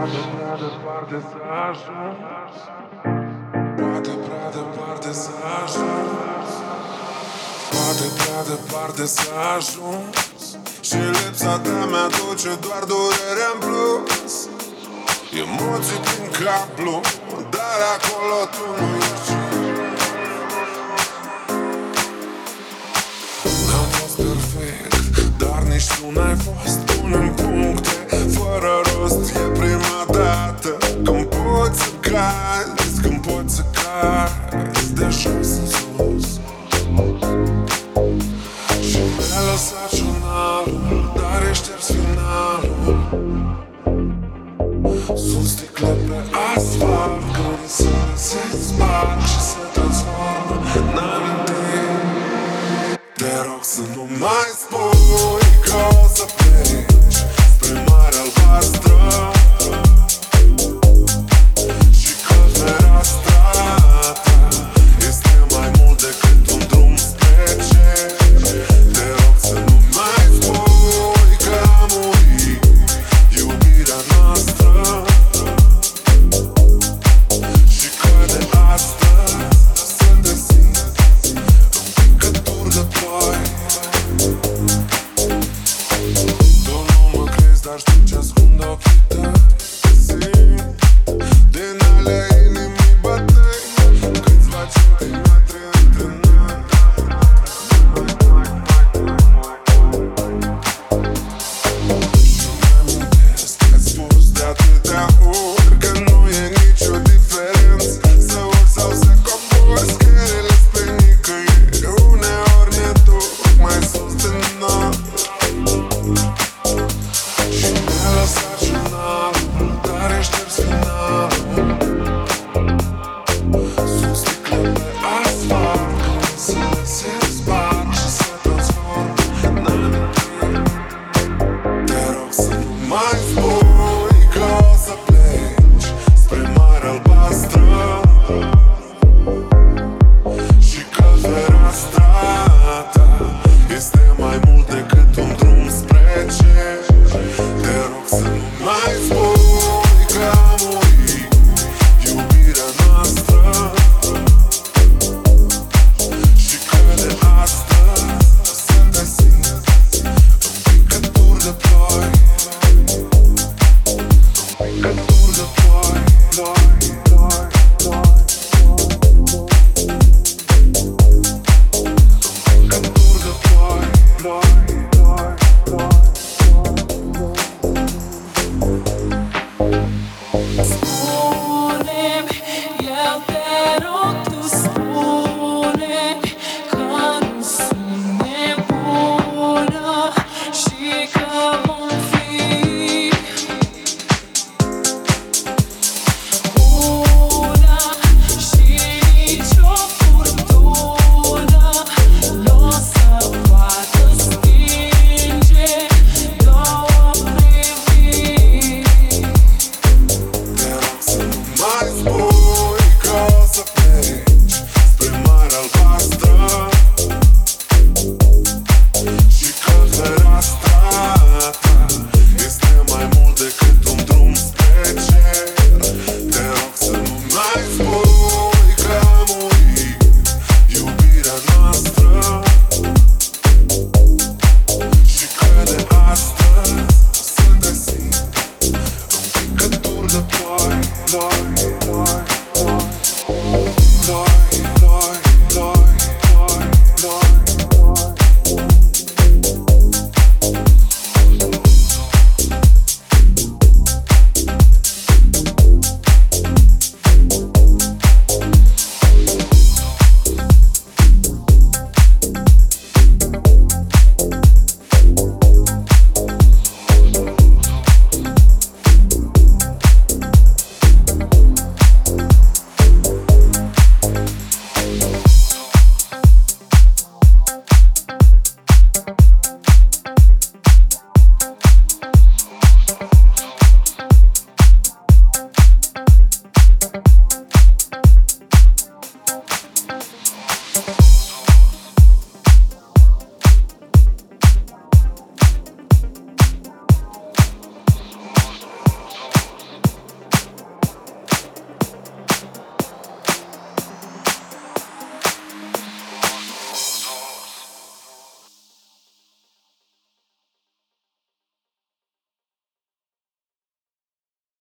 prea departe să ajung. Poate prea departe să ajung. Poate prea departe să ajung. Și lipsa ta mi-aduce doar durere în plus. Emoții prin cablu, dar acolo tu nu ești. N-am fost perfect, dar nici tu n-ai fost. Punem puncte fără rost. E prima dată când poți să cazi, când poți să cazi de jos în sus. Și mi-ai lăsat jurnalul, dar ești șters finalul. Sunt sticle pe asfalt, când să se sparg și se transformă.